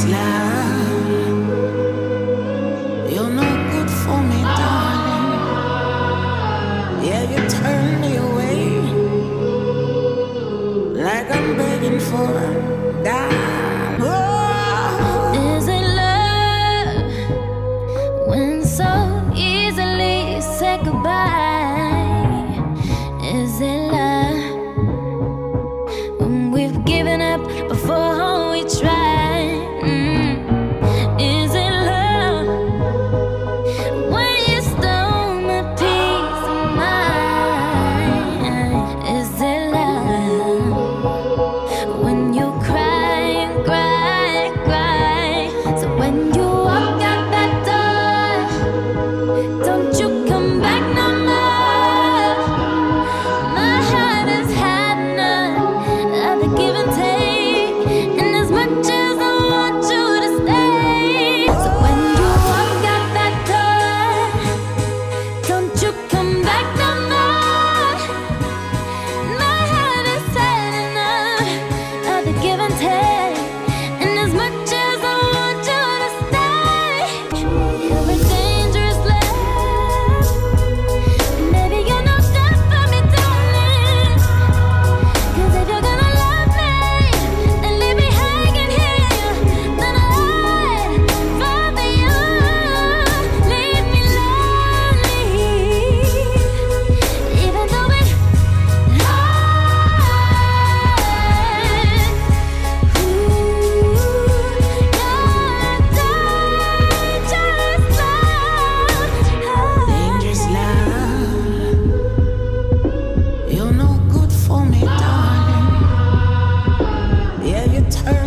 Dangerous love, you're no good for me, darling. Yeah, you turn me away like I'm begging for a dime. Oh. Is it love when so easily you say goodbye? Is it love when we've given up before we try? Is it love when you stole my peace of mind? Is it love when you cry and cry and cry? So when you walk out that door, don't you come back no more. My heart has had enough of the give and take, and as much as I want you to stay. So when you walk out that door, don't you come back no more. My heart has had enough of the give and take, and as much as I want you to stay. You're a dangerous love, maybe you're not good for me, darling. 'Cause if you're gonna love me, then leave me hanging here. Then I'd follow you. Leave me lonely, even though it hurts. Ooh, Dangerous love, you're no good for me, darling. Yeah, you turn